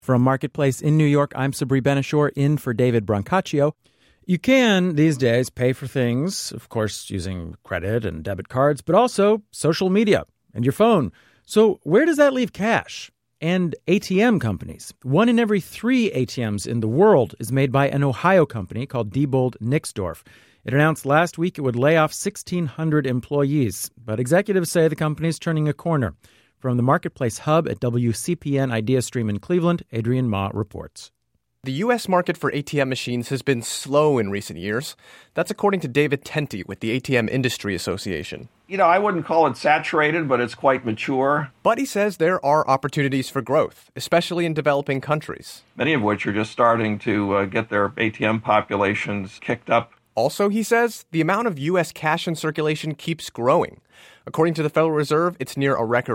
From Marketplace in New York, I'm Sabri Ben-Achour, in for David Brancaccio. You can, these days, pay for things, of course, using credit and debit cards, but also social media and your phone. So where does that leave cash? And ATM companies. 1 in every 3 ATMs in the world is made by an Ohio company called Diebold Nixdorf. It announced last week it would lay off 1,600 employees, but executives say the company is turning a corner. From the Marketplace Hub at WCPN IdeaStream in Cleveland, Adrian Ma reports. The U.S. market for ATM machines has been slow in recent years. That's according to David Tenty with the ATM Industry Association. I wouldn't call it saturated, but it's quite mature. But he says there are opportunities for growth, especially in developing countries. Many of which are just starting to get their ATM populations kicked up. Also, he says, the amount of U.S. cash in circulation keeps growing. According to the Federal Reserve, it's near a record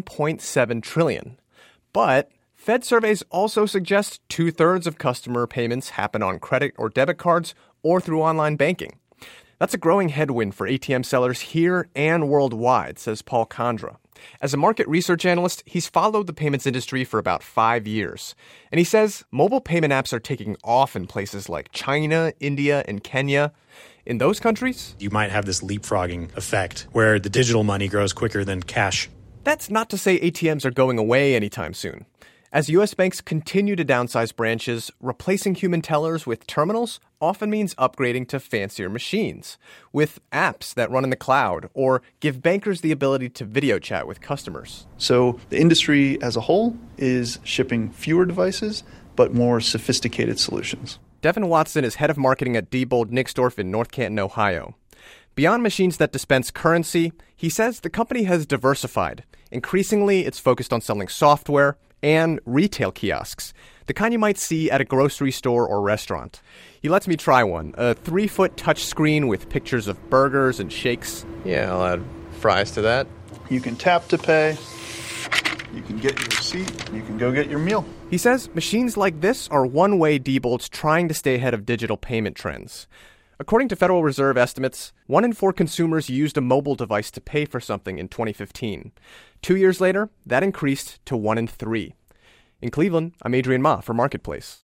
$1.7 trillion. But Fed surveys also suggest 2/3 of customer payments happen on credit or debit cards or through online banking. That's a growing headwind for ATM sellers here and worldwide, says Paul Condra. As a market research analyst, he's followed the payments industry for about 5 years. And he says mobile payment apps are taking off in places like China, India, and Kenya. In those countries, you might have this leapfrogging effect where the digital money grows quicker than cash. That's not to say ATMs are going away anytime soon. As U.S. banks continue to downsize branches, replacing human tellers with terminals often means upgrading to fancier machines, with apps that run in the cloud or give bankers the ability to video chat with customers. So the industry as a whole is shipping fewer devices, but more sophisticated solutions. Devin Watson is head of marketing at Diebold Nixdorf in North Canton, Ohio. Beyond machines that dispense currency, he says the company has diversified. Increasingly, it's focused on selling software and retail kiosks, the kind you might see at a grocery store or restaurant. He lets me try one, a 3-foot touchscreen with pictures of burgers and shakes. Yeah, I'll add fries to that. You can tap to pay, you can get your receipt, and you can go get your meal. He says machines like this are one way Diebold's trying to stay ahead of digital payment trends. According to Federal Reserve estimates, 1 in 4 consumers used a mobile device to pay for something in 2015. 2 years later, that increased to 1 in 3. In Cleveland, I'm Adrian Ma for Marketplace.